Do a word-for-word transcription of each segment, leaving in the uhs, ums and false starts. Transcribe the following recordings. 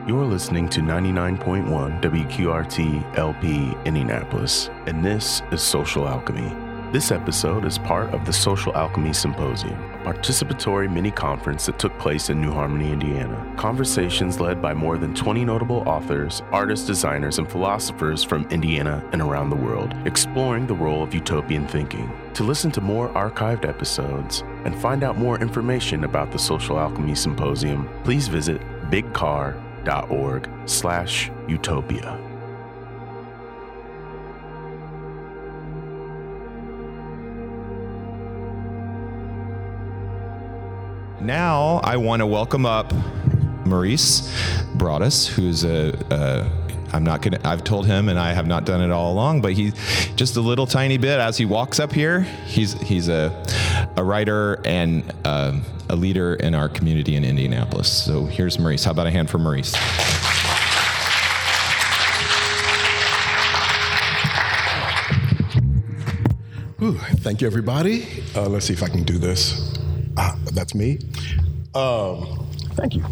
You're listening to ninety-nine point one W Q R T L P Indianapolis, and this is Social Alchemy. This episode is part of the Social Alchemy Symposium, a participatory mini-conference that took place in New Harmony, Indiana. Conversations led by more than twenty notable authors, artists, designers, and philosophers from Indiana and around the world, exploring the role of utopian thinking. To listen to more archived episodes and find out more information about the Social Alchemy Symposium, please visit bigcar dot org slash utopia. Now I want to welcome up Maurice Broaddus, who's a, a I'm not gonna, I've told him, and I have not done it all along, but he just a little tiny bit as he walks up here. He's he's a a writer and uh, a leader in our community in Indianapolis. So here's Maurice. How about a hand for Maurice? Ooh, thank you, everybody. Uh, let's see if I can do this. Ah, that's me. Um, thank you.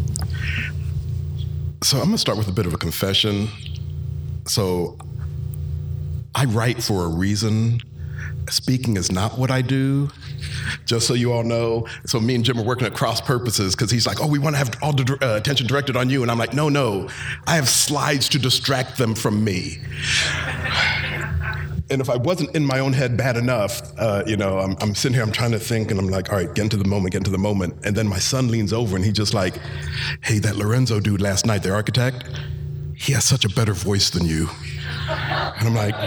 So I'm gonna start with a bit of a confession. So I write for a reason. Speaking is not what I do, just so you all know. So me and Jim are working at cross purposes because he's like, oh, we want to have all the uh, attention directed on you. And I'm like, no, no, I have slides to distract them from me. And if I wasn't in my own head bad enough, uh, you know, I'm, I'm sitting here, I'm trying to think, and I'm like, all right, get into the moment, get into the moment. And then my son leans over and he just like, hey, that Lorenzo dude last night, the architect, he has such a better voice than you. And I'm like,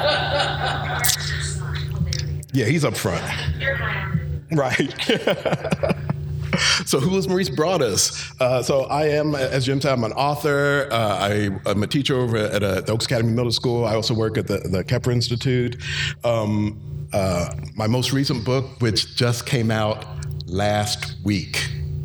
yeah, he's up front. Right. So who is Maurice Broaddus? Uh, so I am, as Jim said, I'm an author. Uh, I, I'm a teacher over at uh, the Oaks Academy Middle School. I also work at the, the Kepler Institute. Um, uh, my most recent book, which just came out last week.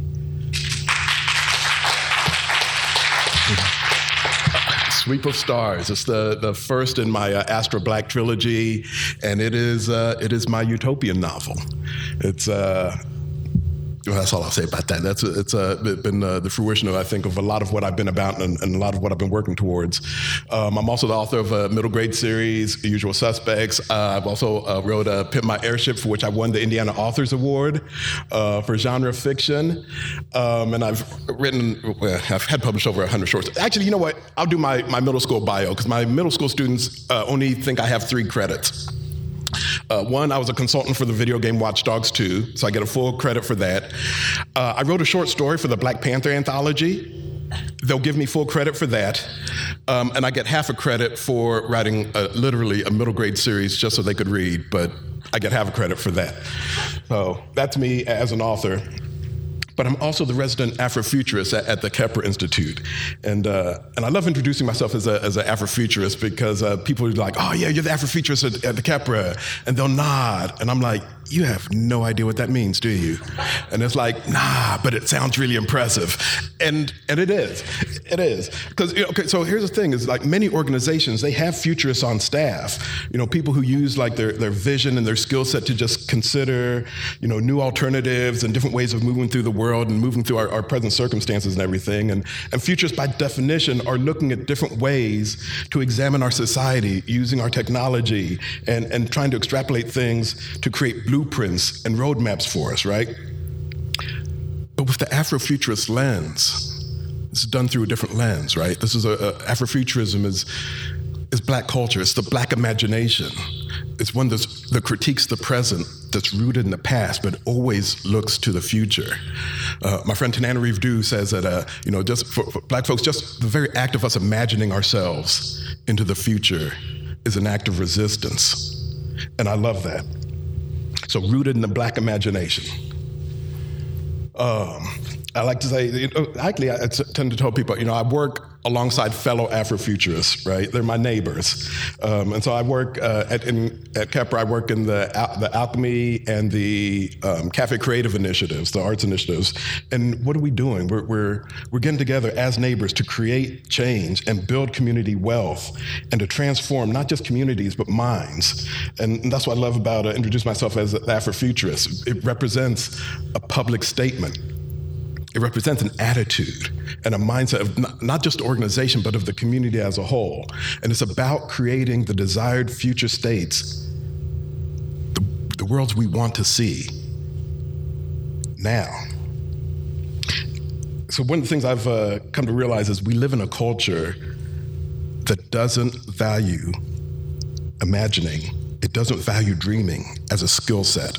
Sweep of Stars. It's the, the first in my uh, Astra Black trilogy, and it is uh, it is my utopian novel. It's uh, well, that's all I'll say about that. That's a, it's uh, been uh, the fruition of, I think, of a lot of what I've been about and, and a lot of what I've been working towards. Um, I'm also the author of a middle grade series, The Usual Suspects. Uh, I've also uh, wrote uh, Pimp My Airship, for which I won the Indiana Authors Award uh, for genre fiction. Um, and I've written, well, I've had published over one hundred shorts. Actually, you know what? I'll do my, my middle school bio, because my middle school students uh, only think I have three credits. Uh, one, I was a consultant for the video game Watch Dogs two, so I get a full credit for that. Uh, I wrote a short story for the Black Panther anthology. They'll give me full credit for that. Um, and I get half a credit for writing a, literally a middle grade series just so they could read, but I get half a credit for that. So that's me as an author. But I'm also the resident Afrofuturist at, at the Kepler Institute. And uh, and I love introducing myself as, a, as an Afrofuturist because uh, people are like, oh yeah, you're the Afrofuturist at, at the Kepler. And they'll nod. And I'm like, you have no idea what that means, do you? And it's like, nah, but it sounds really impressive. And and it is, it is. Because, you know, okay, so here's the thing, is like many organizations, they have futurists on staff. You know, people who use like their, their vision and their skill set to just consider, you know, new alternatives and different ways of moving through the world and moving through our, our present circumstances and everything. And, and futurists, by definition, are looking at different ways to examine our society, using our technology, and, and trying to extrapolate things to create blueprints and roadmaps for us, right? But with the Afrofuturist lens, this is done through a different lens, right? This is a, a Afrofuturism is is Black culture. It's the Black imagination. It's one that's, that critiques the present, that's rooted in the past, but always looks to the future. Uh, my friend Tananarive Due says that, uh, you know, just for, for Black folks, just the very act of us imagining ourselves into the future is an act of resistance. And I love that. So rooted in the Black imagination. Um, I like to say, you know, actually, I t- tend to tell people, you know, I work alongside fellow Afrofuturists, right? They're my neighbors. Um, and so I work uh, at, in, at Kepler, I work in the, al- the Alchemy and the um, Cafe Creative initiatives, the arts initiatives. And what are we doing? We're, we're, we're getting together as neighbors to create change and build community wealth and to transform not just communities, but minds. And that's what I love about uh, introducing myself as the Afrofuturist. It represents a public statement. It represents an attitude and a mindset of not, not just the organization, but of the community as a whole. And it's about creating the desired future states, the, the worlds we want to see now. So one of the things I've uh, come to realize is we live in a culture that doesn't value imagining. It doesn't value dreaming as a skill set,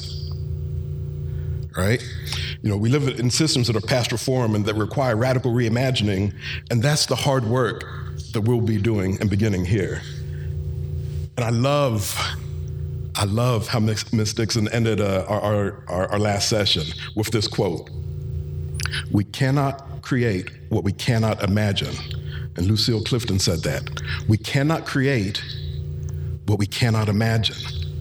right? You know, we live in systems that are past reform and that require radical reimagining, and that's the hard work that we'll be doing and beginning here. And I love, I love how Miz Dixon ended uh, our, our, our last session with this quote: "We cannot create what we cannot imagine." And Lucille Clifton said that. We cannot create what we cannot imagine.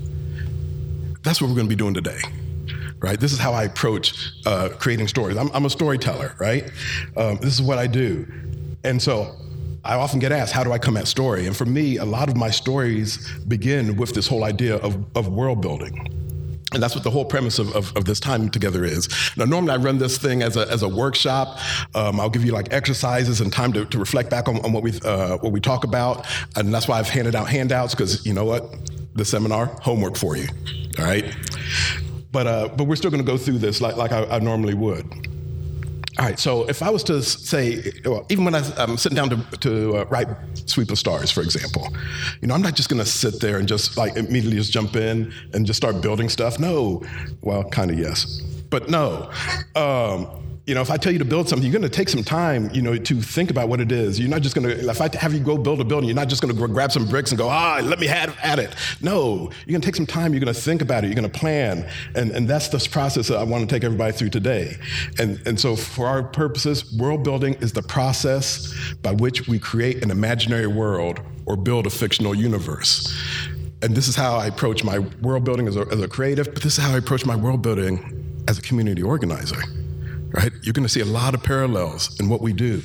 That's what we're going to be doing today, right? This is how I approach uh, creating stories. I'm, I'm a storyteller, right? Um, this is what I do. And so I often get asked, how do I come at story? And for me, a lot of my stories begin with this whole idea of, of world building. And that's what the whole premise of, of, of this time together is. Now, normally I run this thing as a, as a workshop. Um, I'll give you like exercises and time to, to reflect back on, on what, we, uh, what we talk about. And that's why I've handed out handouts, because you know what? The seminar, homework for you, all right? But, uh, but we're still gonna go through this like, like I, I normally would. All right, so if I was to say, well, even when I, I'm sitting down to, to uh, write Sweep of Stars, for example, you know, I'm not just gonna sit there and just like immediately just jump in and just start building stuff. No, well, kind of yes, but no. Um, you know, if I tell you to build something, you're gonna take some time, you know, to think about what it is. You're not just gonna, if I have you go build a building, you're not just gonna grab some bricks and go, ah, let me have at it. No, you're gonna take some time, you're gonna think about it, you're gonna plan. And, and that's the process that I wanna take everybody through today. And, and so for our purposes, world building is the process by which we create an imaginary world or build a fictional universe. And this is how I approach my world building as a, as a creative, but this is how I approach my world building as a community organizer. Right? You're going to see a lot of parallels in what we do.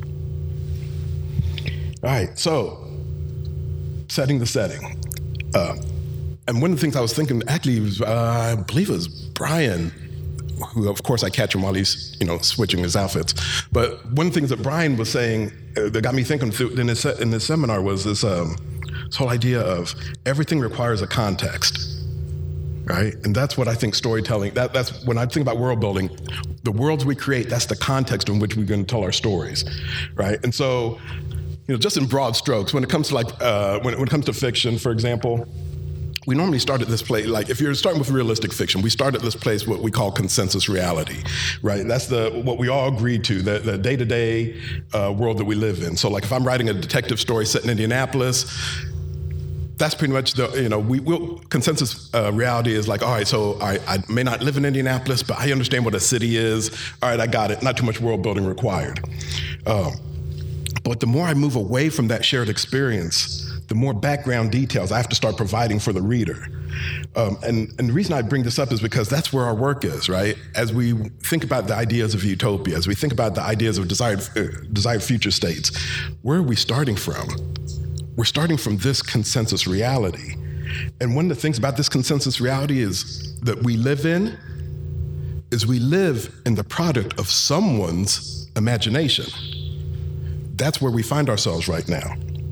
All right, so setting the setting. Uh, and one of the things I was thinking, actually, was, uh, I believe it was Brian, who of course I catch him while he's, you know, switching his outfits. But one of the things that Brian was saying uh, that got me thinking through, in this in this seminar was this, um, this whole idea of everything requires a context. Right? And that's what I think storytelling, that, that's when I think about world building, the worlds we create, that's the context in which we're going to tell our stories, right? And so, you know, just in broad strokes, when it comes to like, uh, when, when it comes to fiction, for example, we normally start at this place, like if you're starting with realistic fiction, we start at this place what we call consensus reality, right? That's the what we all agreed to, the, the day-to-day uh, world that we live in. So like if I'm writing a detective story set in Indianapolis, that's pretty much the, you know, we will, consensus uh, reality is like, all right, so I, I may not live in Indianapolis, but I understand what a city is. All right, I got it. Not too much world building required. Um, but the more I move away from that shared experience, the more background details I have to start providing for the reader. Um, and, and the reason I bring this up is because that's where our work is, right? As we think about the ideas of utopia, as we think about the ideas of desired, uh, desired future states, where are we starting from? We're starting from this consensus reality. And one of the things about this consensus reality is that we live in, is we live in the product of someone's imagination. That's where we find ourselves right now.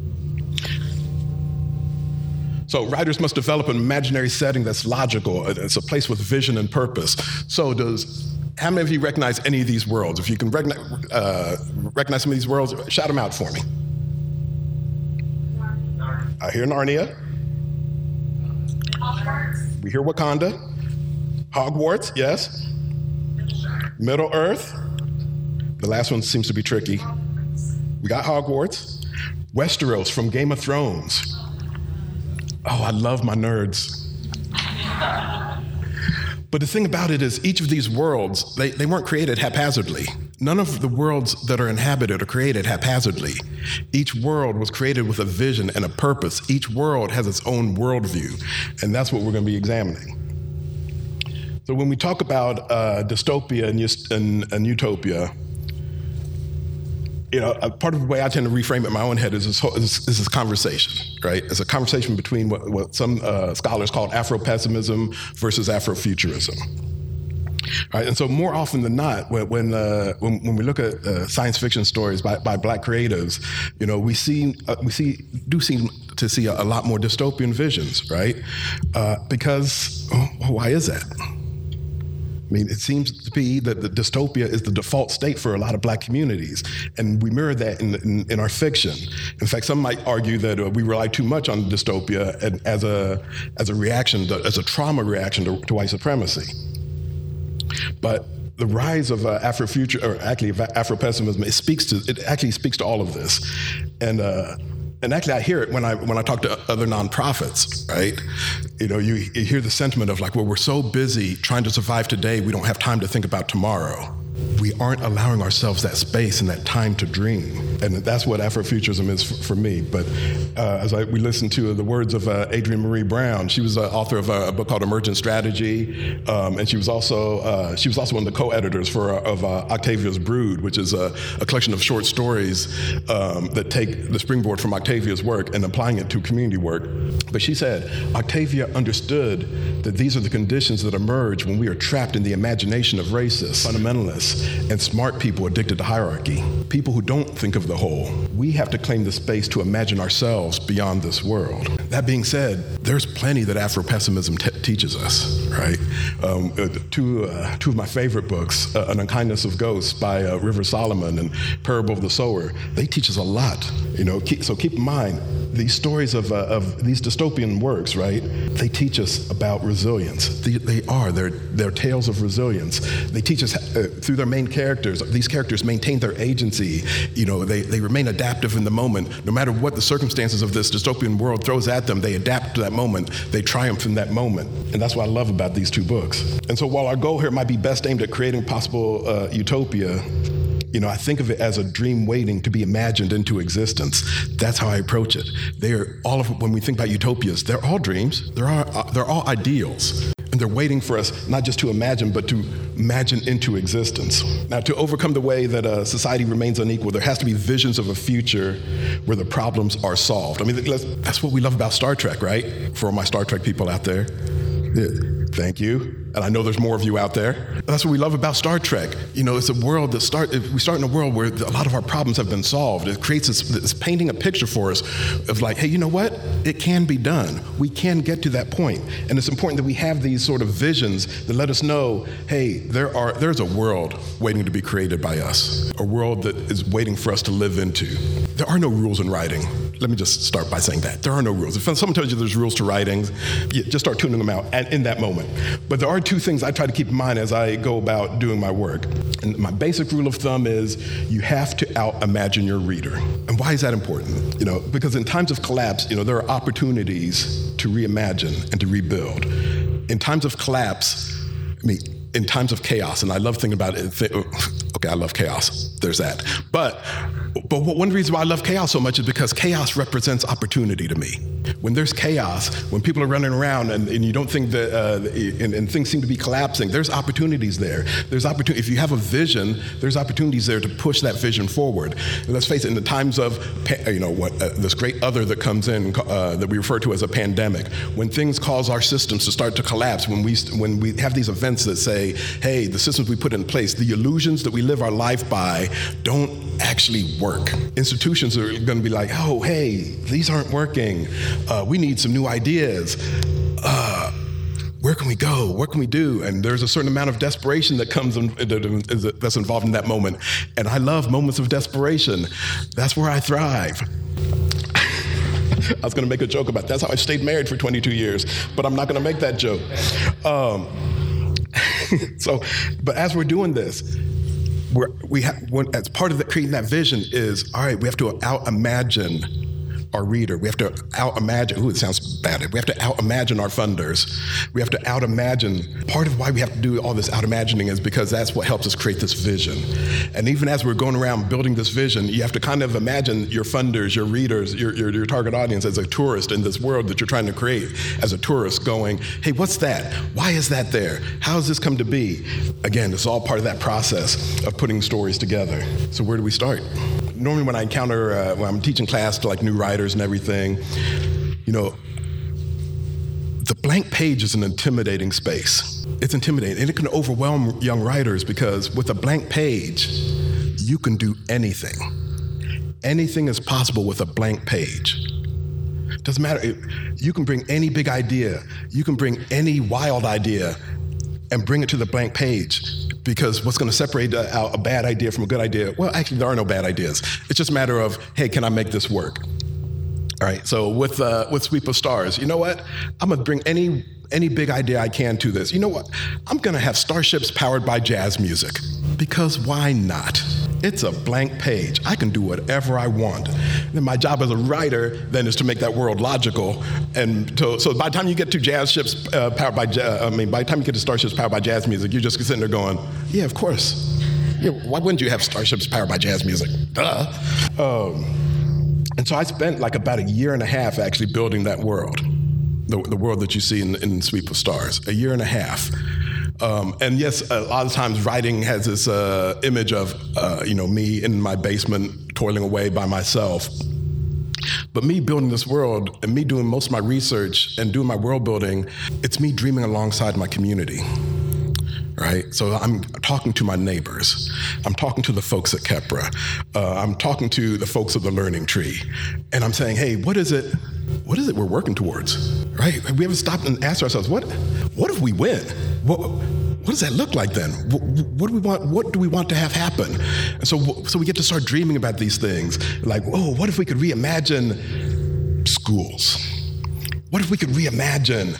So writers must develop an imaginary setting that's logical. It's a place with vision and purpose. So does, how many of you recognize any of these worlds? If you can recognize, uh, recognize some of these worlds, shout them out for me. I hear Narnia. Hogwarts. We hear Wakanda. Hogwarts, yes. Middle Earth. The last one seems to be tricky. We got Hogwarts. Westeros from Game of Thrones. Oh, I love my nerds. But the thing about it is each of these worlds, they, they weren't created haphazardly. None of the worlds that are inhabited are created haphazardly. Each world was created with a vision and a purpose. Each world has its own worldview, and that's what we're going to be examining. So when we talk about uh, dystopia and, and, and utopia, you know, a part of the way I tend to reframe it in my own head is this, whole, is, is this conversation, right? It's a conversation between what, what some uh, scholars call Afro-pessimism versus Afrofuturism. Right? And so more often than not, when when, uh, when, when we look at uh, science fiction stories by, by Black creatives, you know, we see uh, we see do seem to see a, a lot more dystopian visions, right? Uh, because oh, why is that? I mean, it seems to be that the dystopia is the default state for a lot of Black communities, and we mirror that in, in, in our fiction. In fact, some might argue that uh, we rely too much on dystopia and as a as a reaction, to, as a trauma reaction to, to white supremacy. But the rise of uh, Afrofuture, or actually Afro-pessimism, it speaks to it actually speaks to all of this, and. Uh, And actually, I hear it when I when I talk to other nonprofits, right? You know, you, you hear the sentiment of like, well, we're so busy trying to survive today, we don't have time to think about tomorrow. We aren't allowing ourselves that space and that time to dream. And that's what Afrofuturism is for, for me. But uh, as I, we listened to the words of uh, Adrienne Maree Brown, she was the author of a, a book called Emergent Strategy. Um, and she was also uh, she was also one of the co-editors for uh, of uh, Octavia's Brood, which is a, a collection of short stories um, that take the springboard from Octavia's work and applying it to community work. But she said, Octavia understood that these are the conditions that emerge when we are trapped in the imagination of racists, fundamentalists, and smart people addicted to hierarchy. People who don't think of the whole. We have to claim the space to imagine ourselves beyond this world. That being said, there's plenty that Afro-pessimism te- teaches us, right? Um, uh, two, uh, two of my favorite books, uh, An Unkindness of Ghosts by uh, River Solomon and Parable of the Sower, they teach us a lot. You know, keep, so keep in mind, these stories of, uh, of these dystopian works, right? They teach us about resilience. They, they are, they're, they're tales of resilience. They teach us uh, through their main characters. These characters maintain their agency. You know, they, they remain adaptive in the moment. No matter what the circumstances of this dystopian world throws at them, they adapt to that moment. They triumph in that moment. And that's what I love about these two books. And so while our goal here might be best aimed at creating possible uh, utopia, you know, I think of it as a dream waiting to be imagined into existence. That's how I approach it. They're all of, when we think about utopias, they're all dreams. They're all, uh, they're all ideals. And they're waiting for us not just to imagine, but to imagine into existence. Now, to overcome the way that uh, society remains unequal, there has to be visions of a future where the problems are solved. I mean, that's what we love about Star Trek, right? For all my Star Trek people out there. Yeah. Thank you. And I know there's more of you out there. That's what we love about Star Trek. You know, it's a world that start, we start in a world where a lot of our problems have been solved. It creates this, this painting a picture for us of like, hey, you know what? It can be done. We can get to that point. And it's important that we have these sort of visions that let us know, hey, there are there's a world waiting to be created by us, a world that is waiting for us to live into. There are no rules in writing. Let me just start by saying that. There are no rules. If someone tells you there's rules to writing, you just start tuning them out in that moment. But there are two things I try to keep in mind as I go about doing my work. And my basic rule of thumb is you have to out-imagine your reader. And why is that important? You know, because in times of collapse, you know, there are opportunities to reimagine and to rebuild. In times of collapse, I mean, in times of chaos, and I love thinking about it. Th- okay, I love chaos. There's that. But but one reason why I love chaos so much is because chaos represents opportunity to me. When there's chaos, when people are running around and, and you don't think that, uh, and, and things seem to be collapsing, there's opportunities there. There's opportunity. If you have a vision, there's opportunities there to push that vision forward. And let's face it, in the times of, you know, what uh, this great other that comes in uh, that we refer to as a pandemic, when things cause our systems to start to collapse, when we when we have these events that say, hey, the systems we put in place, the illusions that we live our life by don't actually work. Institutions are going to be like, oh, hey, these aren't working. Uh, we need some new ideas. Uh, where can we go? What can we do? And there's a certain amount of desperation that comes in, that's involved in that moment. And I love moments of desperation. That's where I thrive. I was going to make a joke about that's how I stayed married for twenty-two years, but I'm not going to make that joke. Um, so, but as we're doing this, we're, we have, when, as part of the, creating that vision is, all right, we have to out-imagine our reader. We have to out-imagine, ooh, it sounds bad. We have to out-imagine our funders. We have to out-imagine. Part of why we have to do all this out-imagining is because that's what helps us create this vision. And even as we're going around building this vision, you have to kind of imagine your funders, your readers, your, your, your target audience as a tourist in this world that you're trying to create, as a tourist going, hey, what's that? Why is that there? How has this come to be? Again, it's all part of that process of putting stories together. So where do we start? Normally when I encounter, uh, when I'm teaching class to like new writers and everything, you know, the the blank page is an intimidating space. It's intimidating, and it can overwhelm young writers because with a blank page, you can do anything. Anything is possible with a blank page. Doesn't matter. You can bring any big idea. You can bring any wild idea and bring it to the blank page, because what's going to separate out a bad idea from a good idea? Well, actually, there are no bad ideas. It's just a matter of, hey, can I make this work? All right. So with uh, with Sweep of Stars, you know what? I'm going to bring any any big idea I can to this. You know what? I'm going to have starships powered by jazz music, because why not? It's a blank page. I can do whatever I want. And my job as a writer then is to make that world logical. And to, so by the time you get to jazz ships uh, powered by, uh, I mean, by the time you get to starships powered by jazz music, you're just sitting there going, yeah, of course. Yeah, why wouldn't you have starships powered by jazz music? Duh. Um, and so I spent like about a year and a half actually building that world, the, the world that you see in, in Sweep of Stars, a year and a half. Um, and yes, a lot of times writing has this uh, image of, uh, you know, me in my basement toiling away by myself. But me building this world and me doing most of my research and doing my world building, it's me dreaming alongside my community, right? So I'm talking to my neighbors. I'm talking to the folks at Khepra. Uh, I'm talking to the folks of the Learning Tree. And I'm saying, hey, what is it? What is it we're working towards, right? We haven't stopped and asked ourselves, what, what if we win? What, what does that look like then? What, what do we want? What do we want to have happen? And so, so we get to start dreaming about these things. Like, oh, what if we could reimagine schools? What if we could reimagine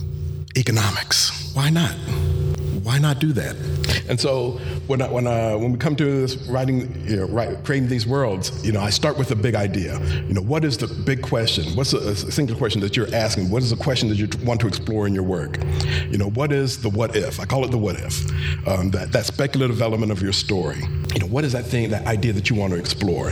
economics? Why not? Why not do that? And so when I, when uh, when we come to this writing, you know, write, creating these worlds, you know, I start with a big idea. You know, what is the big question? What's a, a single question that you're asking? What is the question that you want to explore in your work? You know, what is the what if? I call it the what if. Um, that that speculative element of your story. You know, what is that thing, that idea that you want to explore?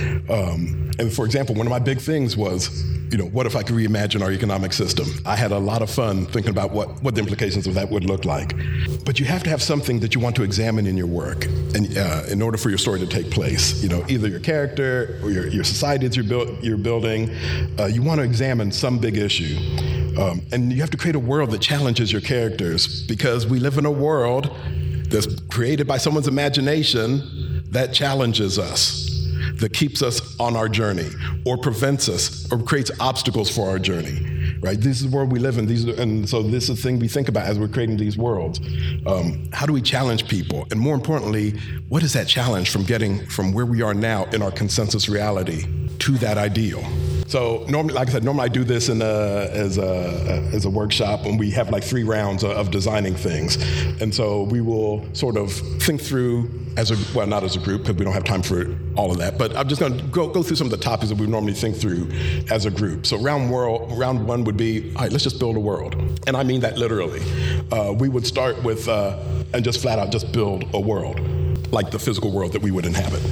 Um, and for example, one of my big things was, you know, what if I could reimagine our economic system? I had a lot of fun thinking about what, what the implications of that would look like. But you have to have something that you want to examine in your work, and uh, in order for your story to take place. You know, either your character or your, your society that you're, build, you're building, uh, you want to examine some big issue. Um, and you have to create a world that challenges your characters, because we live in a world that's created by someone's imagination that challenges us, that keeps us on our journey, or prevents us, or creates obstacles for our journey, right? This is the world we live in. These are, and so this is the thing we think about as we're creating these worlds. Um, how do we challenge people? And more importantly, what is that challenge from getting from where we are now in our consensus reality to that ideal? So normally, like I said, normally I do this in a, as a as a workshop, and we have like three rounds of, of designing things. And so we will sort of think through as a, well, not as a group, because we don't have time for all of that, but I'm just gonna go, go through some of the topics that we normally think through as a group. So round, world, round one would be, all right, let's just build a world. And I mean that literally. Uh, we would start with, uh, and just flat out just build a world, like the physical world that we would inhabit.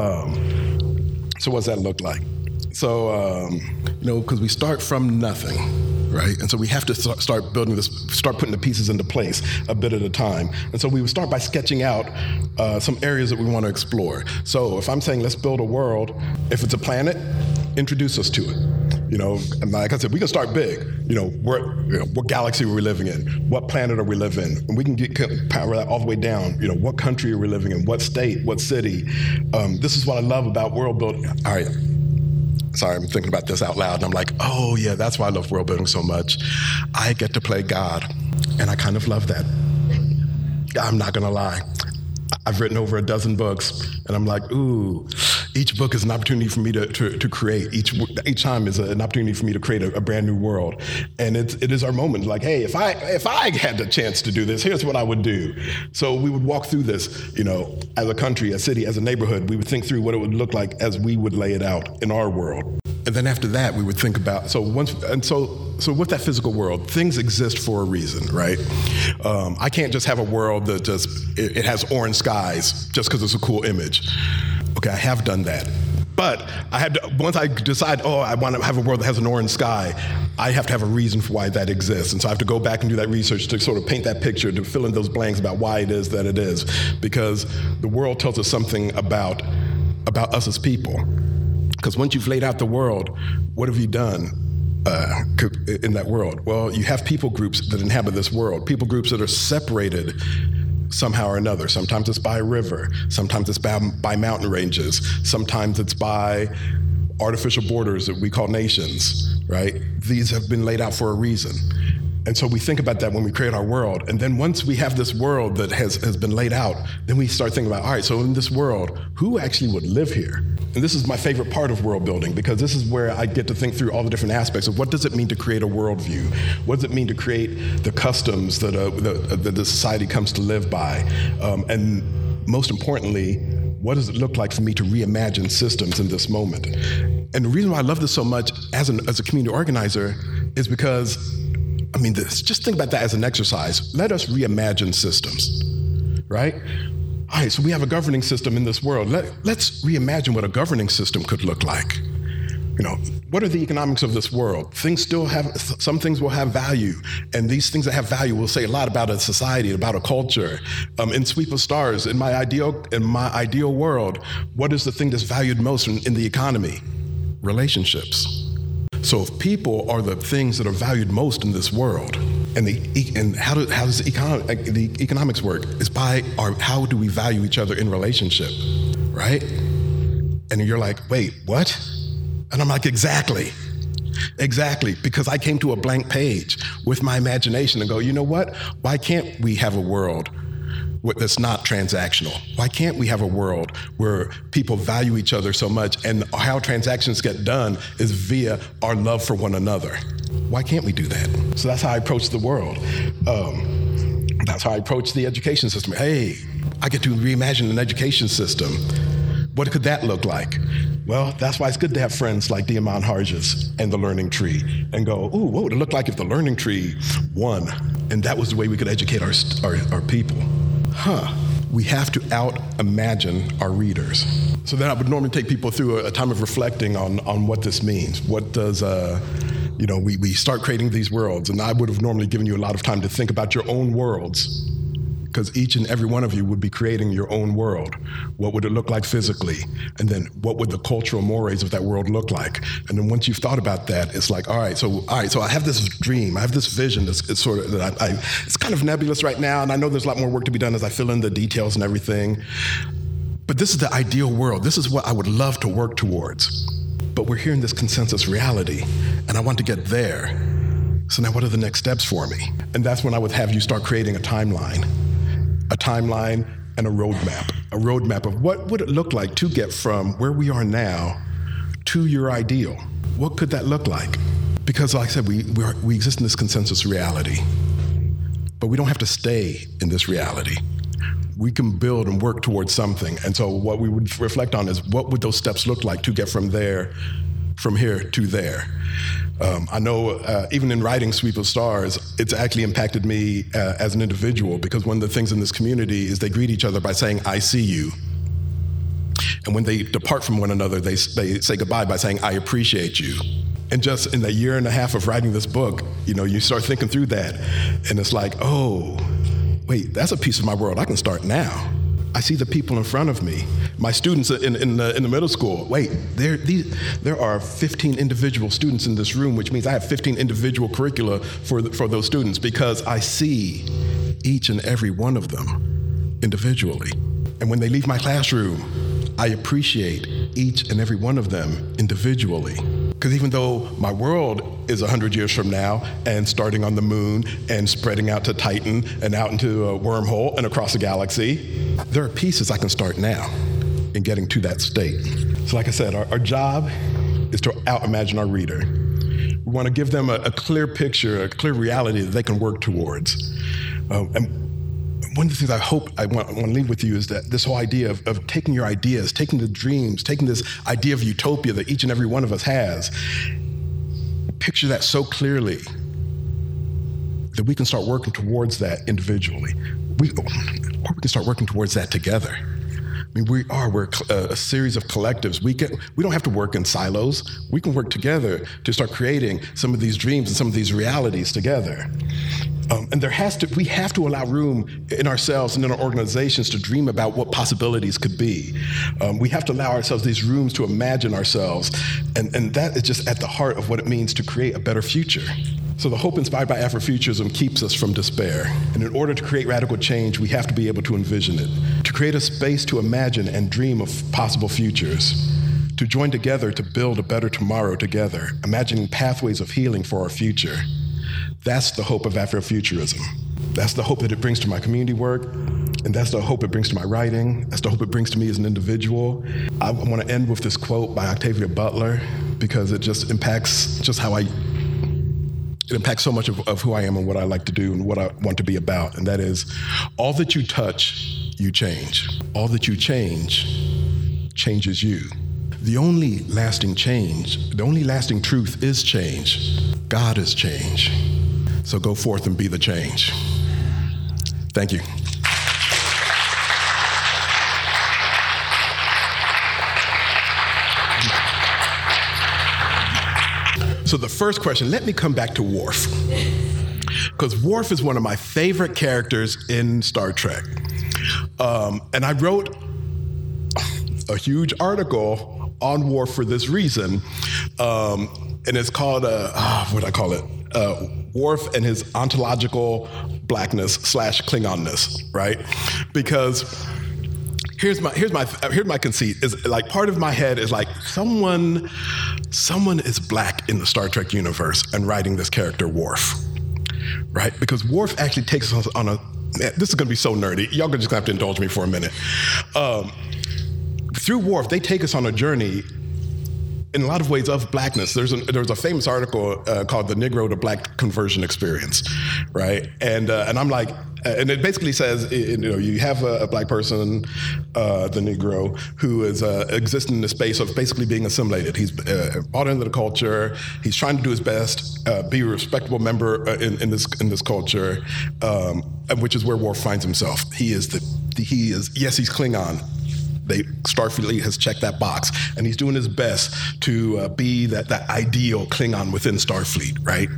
Um, so what does that look like? So, um, you know, because we start from nothing, right? And so we have to start building this, start putting the pieces into place a bit at a time. And so we would start by sketching out uh, some areas that we want to explore. So if I'm saying, let's build a world, if it's a planet, introduce us to it. You know, and like I said, we can start big. You know, where, you know, what galaxy are we living in? What planet are we living in? And we can get power that all the way down. You know, what country are we living in? What state? What city? Um, this is what I love about world building. All right. Sorry, I'm thinking about this out loud, and I'm like, oh yeah, that's why I love world building so much. I get to play God, and I kind of love that. I'm not gonna lie. I've written over a dozen books, and I'm like, ooh, each book is an opportunity for me to, to, to create. Each each time is an opportunity for me to create a, a brand new world. And it's, it is our moment, like, hey, if I if I had the chance to do this, here's what I would do. So we would walk through this, you know, as a country, a city, as a neighborhood. We would think through what it would look like as we would lay it out in our world. And then after that, we would think about, so once, and so so with that physical world, things exist for a reason, right? Um, I can't just have a world that just, it, it has orange skies just because it's a cool image. Okay, I have done that. But I had to, once I decide, oh, I want to have a world that has an orange sky, I have to have a reason for why that exists. And so I have to go back and do that research to sort of paint that picture, to fill in those blanks about why it is that it is. Because the world tells us something about, about us as people. Because once you've laid out the world, what have you done? uh, in that world? Well, you have people groups that inhabit this world, people groups that are separated somehow or another. Sometimes it's by a river, sometimes it's by, by mountain ranges, sometimes it's by artificial borders that we call nations, right? These have been laid out for a reason. And so we think about that when we create our world. And then once we have this world that has, has been laid out, then we start thinking about, all right, so in this world, who actually would live here? And this is my favorite part of world building, because this is where I get to think through all the different aspects of what does it mean to create a worldview? What does it mean to create the customs that, uh, that, that the society comes to live by? Um, and most importantly, what does it look like for me to reimagine systems in this moment? And the reason why I love this so much as, an, as a community organizer is because, I mean, this, just think about that as an exercise. Let us reimagine systems, right? All right, so we have a governing system in this world. Let, let's reimagine what a governing system could look like. You know, what are the economics of this world? Things still have, some things will have value, and these things that have value will say a lot about a society, about a culture. Um, in Sweep of Stars, in my ideal, in my ideal world, what is the thing that's valued most in, in the economy? Relationships. So if people are the things that are valued most in this world, and the and how, do, how does the, econ, the economics work? Is by our, how do we value each other in relationship, right? And you're like, wait, what? And I'm like, exactly, exactly, because I came to a blank page with my imagination and go, you know what? Why can't we have a world that's not transactional? Why can't we have a world where people value each other so much, and how transactions get done is via our love for one another? Why can't we do that? So that's how I approach the world. Um, that's how I approach the education system. Hey, I get to reimagine an education system. What could that look like? Well, that's why it's good to have friends like Diamond Harges and the Learning Tree and go, ooh, what would it look like if the Learning Tree won? And that was the way we could educate our, our, our people. Huh, we have to out-imagine our readers. So then I would normally take people through a, a time of reflecting on, on what this means. What does, uh, you know, we, we start creating these worlds, and I would have normally given you a lot of time to think about your own worlds, because each and every one of you would be creating your own world. What would it look like physically? And then what would the cultural mores of that world look like? And then once you've thought about that, it's like, all right, so all right, so I have this dream, I have this vision that's it's sort of, that I, I, it's kind of nebulous right now, and I know there's a lot more work to be done as I fill in the details and everything. But this is the ideal world. This is what I would love to work towards. But we're here in this consensus reality, and I want to get there. So now what are the next steps for me? And that's when I would have you start creating a timeline. A timeline and a roadmap, a roadmap of what would it look like to get from where we are now to your ideal. What could that look like? Because like I said, we, we, are, we exist in this consensus reality, but we don't have to stay in this reality. We can build and work towards something. And so what we would reflect on is what would those steps look like to get from there, from here to there. Um, I know uh, even in writing Sweep of Stars, it's actually impacted me uh, as an individual, because one of the things in this community is they greet each other by saying, I see you. And when they depart from one another, they, they say goodbye by saying, I appreciate you. And just in the year and a half of writing this book, you know, you start thinking through that, and it's like, oh, wait, that's a piece of my world I can start now. I see the people in front of me. My students in, in, the, in the middle school, wait, there, these, there are fifteen individual students in this room, which means I have fifteen individual curricula for, for those students, because I see each and every one of them individually. And when they leave my classroom, I appreciate each and every one of them individually. Because even though my world is one hundred years from now and starting on the moon and spreading out to Titan and out into a wormhole and across the galaxy, there are pieces I can start now in getting to that state. So like I said, our, our job is to out-imagine our reader. We want to give them a, a clear picture, a clear reality that they can work towards. Um, and one of the things I hope I want, I want to leave with you is that this whole idea of, of taking your ideas, taking the dreams, taking this idea of utopia that each and every one of us has, picture that so clearly that we can start working towards that individually. We, or we can start working towards that together. I mean, we are, we're a, a series of collectives. We can, we don't have to work in silos. We can work together to start creating some of these dreams and some of these realities together. Um, and there has to, we have to allow room in ourselves and in our organizations to dream about what possibilities could be. Um, we have to allow ourselves these rooms to imagine ourselves. And, and that is just at the heart of what it means to create a better future. So the hope inspired by Afrofuturism keeps us from despair. And in order to create radical change, we have to be able to envision it, to create a space to imagine and dream of possible futures, to join together to build a better tomorrow together, imagining pathways of healing for our future. That's the hope of Afrofuturism. That's the hope that it brings to my community work, and that's the hope it brings to my writing. That's the hope it brings to me as an individual. I want to end with this quote by Octavia Butler, because it just impacts just how I, it impacts so much of, of who I am and what I like to do and what I want to be about. And that is, all that you touch, you change. All that you change, changes you. The only lasting change, the only lasting truth is change. God is change. So go forth and be the change. Thank you. So the first question, let me come back to Worf. Because Worf is one of my favorite characters in Star Trek. Um, and I wrote a huge article on Worf for this reason. Um, and it's called, uh, oh, what do I call it? Uh, Worf and his ontological blackness slash Klingonness, right? Because here's my here's my here's my conceit is like part of my head is like someone someone is black in the Star Trek universe and writing this character Worf, right? Because Worf actually takes us on a man, this is gonna be so nerdy. Y'all are just gonna have to indulge me for a minute. Um, through Worf, they take us on a journey in a lot of ways of blackness. There's a, there's a famous article uh, called The Negro to Black Conversion Experience, right? And uh, and I'm like, and it basically says, you know, you have a, a black person, uh, the Negro, who is uh, existing in the space of basically being assimilated. He's uh, bought into the culture. He's trying to do his best, uh, be a respectable member uh, in, in this in this culture, um, which is where Worf finds himself. He is the, the he is yes, he's Klingon. They, Starfleet has checked that box, and he's doing his best to uh, be that, that ideal Klingon within Starfleet, right?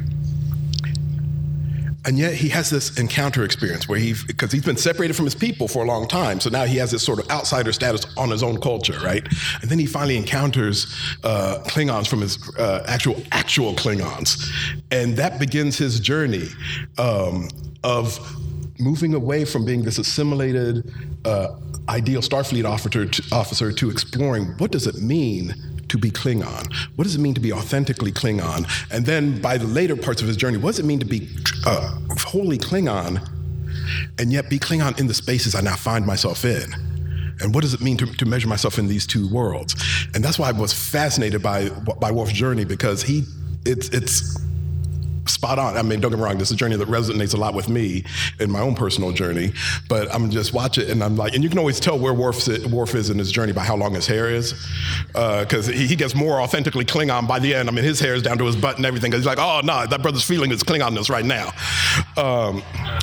And yet he has this encounter experience where he, because he's been separated from his people for a long time, so now he has this sort of outsider status on his own culture, right? And then he finally encounters uh, Klingons from his uh, actual, actual Klingons. And that begins his journey um, of moving away from being this assimilated, uh, ideal Starfleet officer to, officer to exploring what does it mean to be Klingon? What does it mean to be authentically Klingon? And then by the later parts of his journey, what does it mean to be uh, wholly Klingon and yet be Klingon in the spaces I now find myself in? And what does it mean to, to measure myself in these two worlds? And that's why I was fascinated by by Worf's journey, because he it's it's spot on. I mean, don't get me wrong, this is a journey that resonates a lot with me in my own personal journey, but I'm just watch it and I'm like, and you can always tell where Worf, Worf is in his journey by how long his hair is, because uh, he, he gets more authentically Klingon by the end. I mean, his hair is down to his butt and everything, because he's like, oh, no, that brother's feeling his Klingonness right now. Um,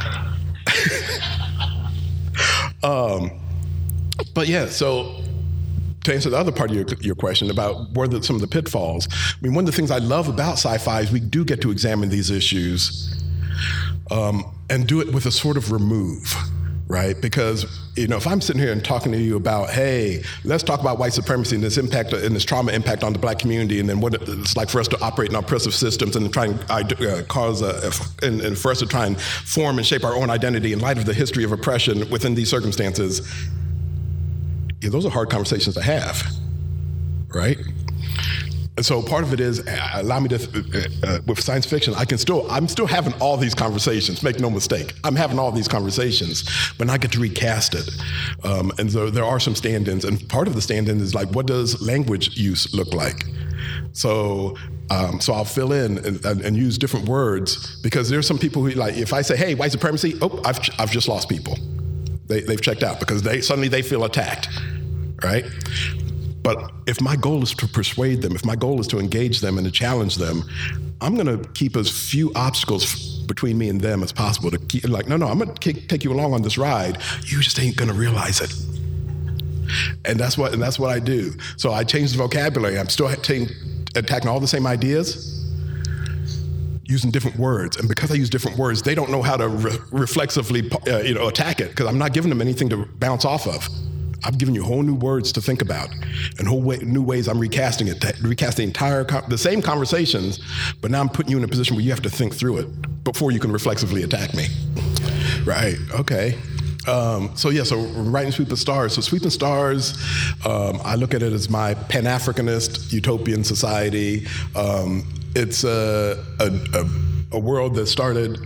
um, but yeah, so to answer the other part of your, your question about where the, some of the pitfalls, I mean, one of the things I love about sci-fi is we do get to examine these issues um, and do it with a sort of remove, right? Because, you know, if I'm sitting here and talking to you about, hey, let's talk about white supremacy and this impact and this trauma impact on the black community, and then what it's like for us to operate in oppressive systems and try and uh, cause a, and, and for us to try and form and shape our own identity in light of the history of oppression within these circumstances, yeah, those are hard conversations to have, right? And so part of it is uh, allow me to, uh, uh, with science fiction, I can still, I'm still having all these conversations, make no mistake. I'm having all these conversations, but I get to recast it. Um, and so there are some stand-ins, and part of the stand-in is like, what does language use look like? So um, so I'll fill in and, and, and use different words, because there's some people who, like, if I say, hey, white supremacy, oh, I've, I've just lost people. They, they've checked out because they suddenly they feel attacked, right? But if my goal is to persuade them, if my goal is to engage them and to challenge them, I'm going to keep as few obstacles between me and them as possible to keep, like, no, no, I'm going to take you along on this ride. You just ain't going to realize it. And that's what and that's what I do. So I change the vocabulary. I'm still t- attacking all the same ideas, using different words. And because I use different words, they don't know how to re- reflexively uh, you know, attack it, because I'm not giving them anything to bounce off of. I'm giving you whole new words to think about, and whole way, new ways I'm recasting it, to recast the entire, the same conversations, but now I'm putting you in a position where you have to think through it before you can reflexively attack me. Right, okay. Um, so yeah, so writing Sweeping Stars. So Sweeping Stars, um, I look at it as my Pan-Africanist utopian society. Um, it's a, a, a, a world that started,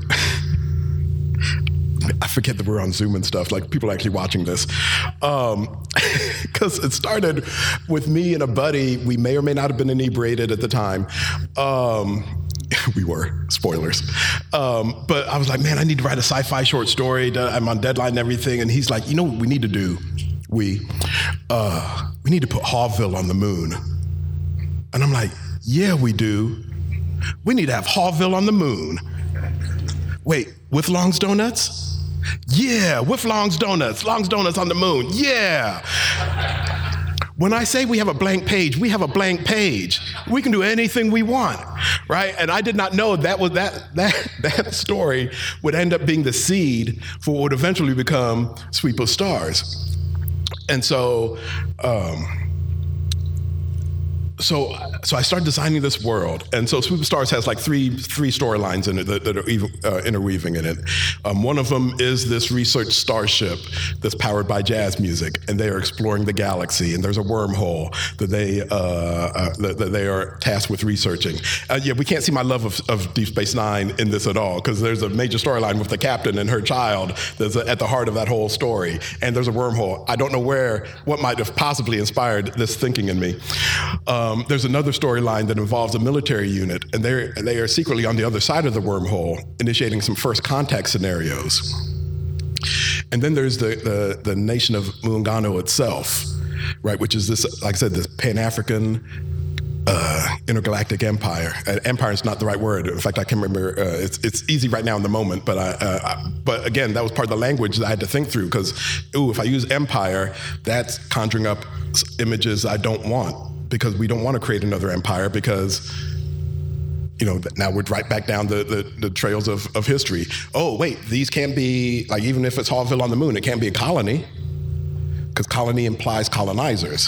I forget that we're on Zoom and stuff, like people are actually watching this. Um, Because it started with me and a buddy. We may or may not have been inebriated at the time. Um, we were, spoilers. Um, but I was like, man, I need to write a sci-fi short story. I'm on deadline and everything. And he's like, you know what we need to do? We, uh, we need to put Hallville on the moon. And I'm like, yeah, we do. We need to have Hallville on the moon. Wait, with Long's Donuts? Yeah, with Long's Donuts. Long's Donuts on the moon. Yeah. When I say we have a blank page, we have a blank page. We can do anything we want, right? And I did not know that was that that that story would end up being the seed for what would eventually become Sweep of Stars. And so, um, So, so I started designing this world, and so Sweep of Stars has like three three storylines in it that, that are uh, interweaving in it. Um, one of them is this research starship that's powered by jazz music, and they are exploring the galaxy. And there's a wormhole that they uh, uh, that, that they are tasked with researching. Uh, yeah, we can't see my love of, of Deep Space Nine in this at all, because there's a major storyline with the captain and her child that's at the heart of that whole story. And there's a wormhole. I don't know where what might have possibly inspired this thinking in me. Um, Um, there's another storyline that involves a military unit, and they they are secretly on the other side of the wormhole, initiating some first contact scenarios. And then there's the the, the nation of Muungano itself, right, which is this, like I said, this Pan-African uh, intergalactic empire. Uh, empire is not the right word. In fact, I can't remember. Uh, it's it's easy right now in the moment, but I, uh, I but again, that was part of the language that I had to think through, because ooh, if I use empire, that's conjuring up images I don't want. Because we don't want to create another empire, because, you know, now we're right back down the, the, the trails of, of history. Oh, wait, these can't be, like, even if it's Hallville on the moon, it can't be a colony, because colony implies colonizers.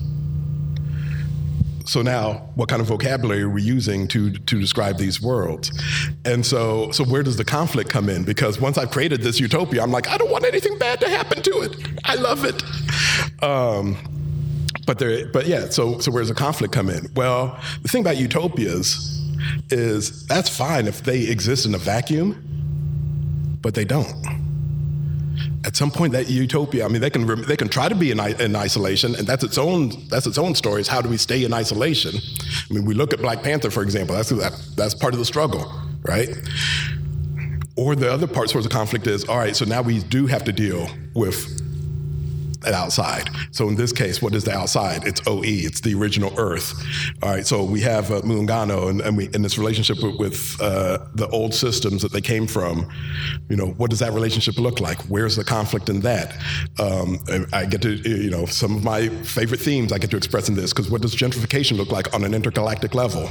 So now, what kind of vocabulary are we using to to describe these worlds? And so, so where does the conflict come in? Because once I've created this utopia, I'm like, I don't want anything bad to happen to it. I love it. Um, But there, but yeah, so so where's the conflict come in? Well, the thing about utopias is that's fine if they exist in a vacuum, but they don't. At some point, that utopia, I mean, they can they can try to be in, in isolation, and that's its own that's its own story. Is how do we stay in isolation? I mean, we look at Black Panther, for example. That's that, that's part of the struggle, right? Or the other parts where the conflict is, all right, so now we do have to deal with an outside. So in this case, what is the outside? It's O E. It's the original Earth. All right. So we have uh, Muungano, and, and we in this relationship with, with uh, the old systems that they came from. You know, what does that relationship look like? Where's the conflict in that? Um, I get to, you know, some of my favorite themes I get to express in this, because what does gentrification look like on an intergalactic level?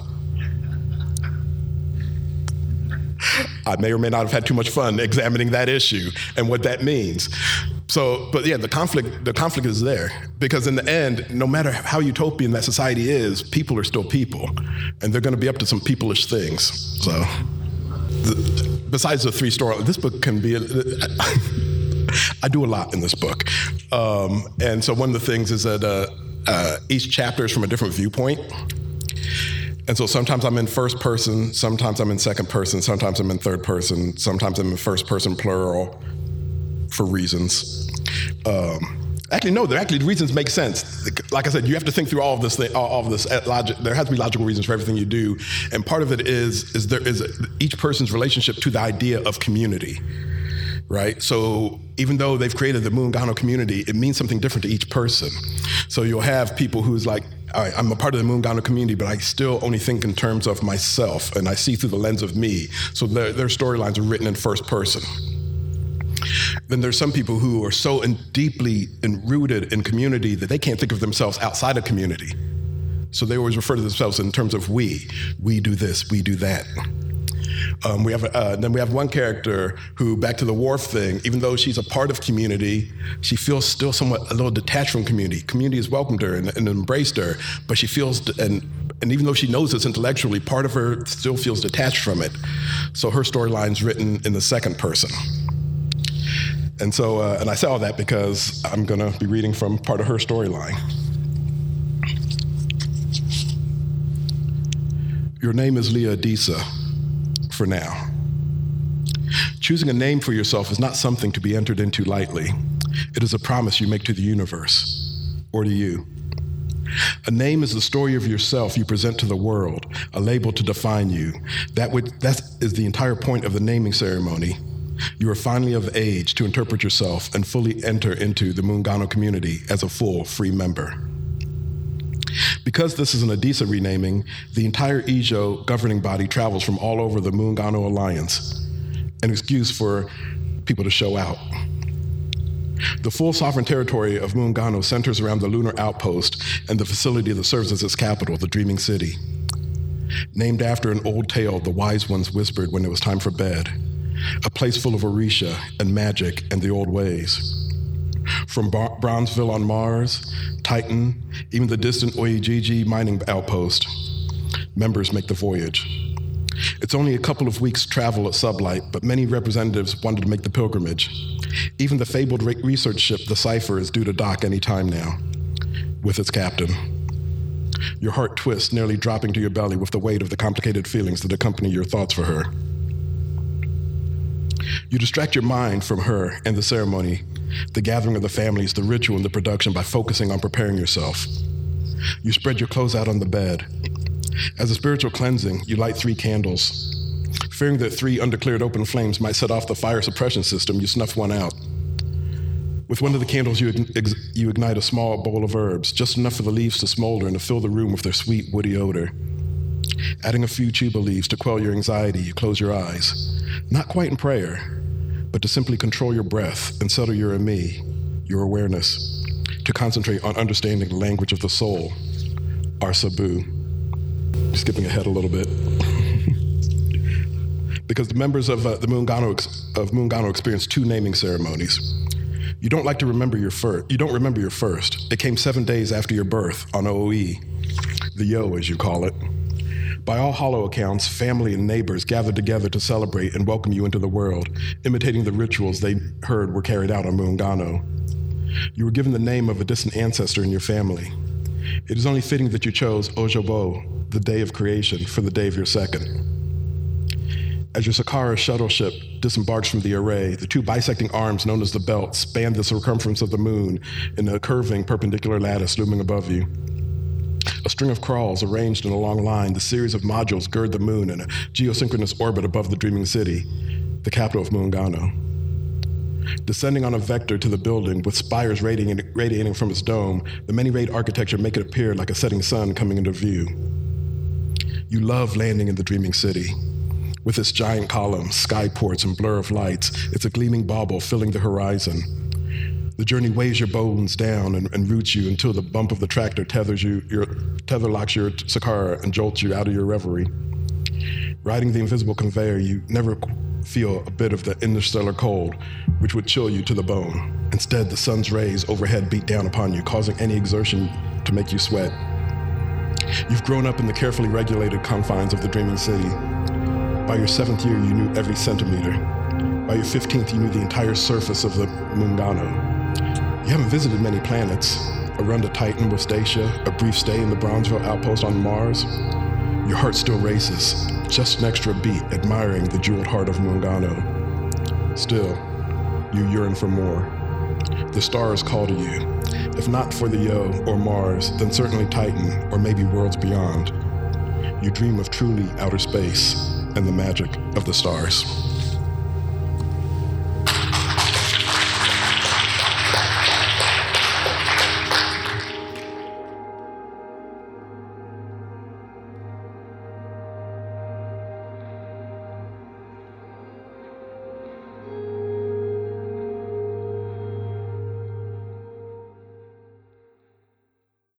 I may or may not have had too much fun examining that issue and what that means. So, but yeah, the conflict, the conflict is there, because in the end, no matter how utopian that society is, people are still people, and they're going to be up to some peopleish things. So, the, besides the three story, this book can be, a, I do a lot in this book. Um, and so one of the things is that uh, uh, each chapter is from a different viewpoint. And so sometimes I'm in first person, sometimes I'm in second person, sometimes I'm in third person, sometimes I'm in first person plural for reasons. Um, actually, no, there actually reasons make sense. Like I said, you have to think through all of this thing, all of this logic. There has to be logical reasons for everything you do. And part of it is, is there is each person's relationship to the idea of community, right? So even though they've created the Muungano community, it means something different to each person. So you'll have people who's like, all right, I'm a part of the Muungano community, but I still only think in terms of myself, and I see through the lens of me. So their, their storylines are written in first person. Then there's some people who are so in deeply rooted in community that they can't think of themselves outside of community. So they always refer to themselves in terms of we. We do this, we do that. Um, we have uh, then we have one character who, back to the Worf thing, even though she's a part of community, she feels still somewhat a little detached from community. Community has welcomed her and, and embraced her, but she feels, and and even though she knows this intellectually, part of her still feels detached from it. So her storyline's written in the second person. And so, uh, and I say all that because I'm gonna be reading from part of her storyline. Your name is Lia Adisa, for now. Choosing a name for yourself is not something to be entered into lightly. It is a promise you make to the universe, or to you. A name is the story of yourself you present to the world, a label to define you. That would, that is the entire point of the naming ceremony. You are finally of age to interpret yourself and fully enter into the Muungano community as a full, free member. Because this is an Adisa renaming, the entire Ijo governing body travels from all over the Muungano Alliance, an excuse for people to show out. The full sovereign territory of Muungano centers around the lunar outpost and the facility that serves as its capital, the Dreaming City. Named after an old tale the wise ones whispered when it was time for bed, a place full of Orisha and magic and the old ways. From Bar- Bronzeville on Mars, Titan, even the distant Oijiji mining outpost, members make the voyage. It's only a couple of weeks' travel at Sublight, but many representatives wanted to make the pilgrimage. Even the fabled re- research ship, the Cypher, is due to dock any time now, with its captain. Your heart twists, nearly dropping to your belly with the weight of the complicated feelings that accompany your thoughts for her. You distract your mind from her and the ceremony, the gathering of the families, the ritual, and the production by focusing on preparing yourself. You spread your clothes out on the bed. As a spiritual cleansing, you light three candles. Fearing that three undeclared open flames might set off the fire suppression system, you snuff one out. With one of the candles, you, ex- you ignite a small bowl of herbs, just enough for the leaves to smolder and to fill the room with their sweet, woody odor. Adding a few tuba leaves to quell your anxiety, you close your eyes. Not quite in prayer, but to simply control your breath and settle your me, your awareness, to concentrate on understanding the language of the soul, our Sabu. Skipping ahead a little bit. Because the members of uh, the Muungano of Muungano experience two naming ceremonies. You don't like to remember your first. You don't remember your first. It came seven days after your birth on O E, the Yo, as you call it. By all hollow accounts, family and neighbors gathered together to celebrate and welcome you into the world, imitating the rituals they heard were carried out on Muungano. You were given the name of a distant ancestor in your family. It is only fitting that you chose Ojobo, the day of creation, for the day of your second. As your Sakara shuttle ship disembarks from the array, the two bisecting arms known as the belt span the circumference of the moon in a curving perpendicular lattice looming above you. A string of crawls arranged in a long line, the series of modules gird the moon in a geosynchronous orbit above the Dreaming City, the capital of Muungano. Descending on a vector to the building with spires radiating, radiating from its dome, the many-rayed architecture make it appear like a setting sun coming into view. You love landing in the Dreaming City. With its giant columns, skyports, and blur of lights, it's a gleaming bauble filling the horizon. The journey weighs your bones down and, and roots you until the bump of the tractor tethers you, your tether locks your Sakara and jolts you out of your reverie. Riding the invisible conveyor, you never feel a bit of the interstellar cold, which would chill you to the bone. Instead, the sun's rays overhead beat down upon you, causing any exertion to make you sweat. You've grown up in the carefully regulated confines of the Dreaming City. By your seventh year, you knew every centimeter. By your fifteenth, you knew the entire surface of the Muungano. You haven't visited many planets, a run to Titan with Stacia, a brief stay in the Bronzeville outpost on Mars. Your heart still races, just an extra beat, admiring the jeweled heart of Muungano. Still, you yearn for more. The stars call to you. If not for the Yo or Mars, then certainly Titan, or maybe worlds beyond. You dream of truly outer space and the magic of the stars.